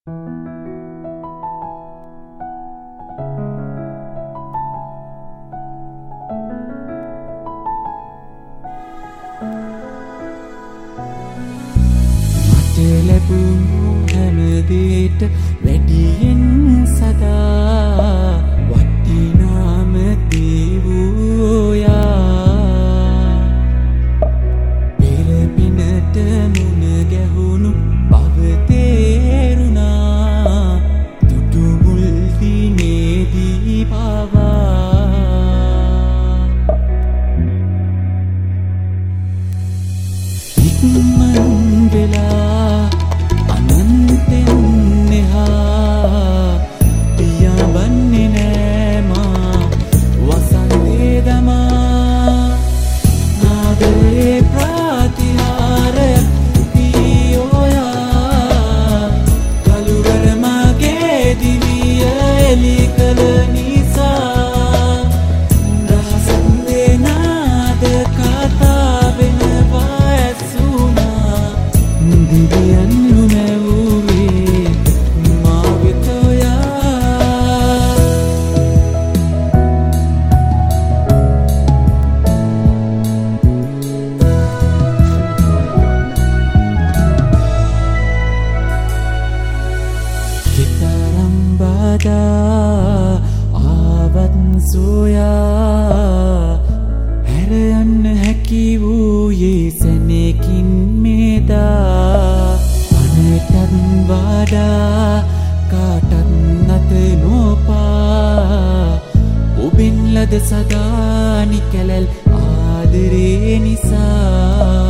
ලැබුණු හැමදේට වැඩියෙන් සදා වටිනාම දේ වූයා. පෙර පිනට මුණ ගැහුණු බව තේරුණා දුටු මුල් දිනේදී පවා. ඉක්මන් වෙලා අනන්තෙන් එහා පියාඹන්නේ නෑ මා වසන්තේ දමා. නාදයේ ප්‍රතිහාරයක් පියෝයා කළුවර මගේ දිවිය එලි කළ නිසා. රහසන්දේ නාද කතා වෙනවා ඇසුනා. දිවියන් නුමැවුවේ මා වෙත ඔයා. කෙතරම් බාධා ආවත් සොයා හැර යන්න හැකි වූයේ සැනකින් මේදා. අනටත් වඩා කාටත් නැත නොපා ඔබෙන් ලද සදා නිකැලැල් ආදරේ නිසා.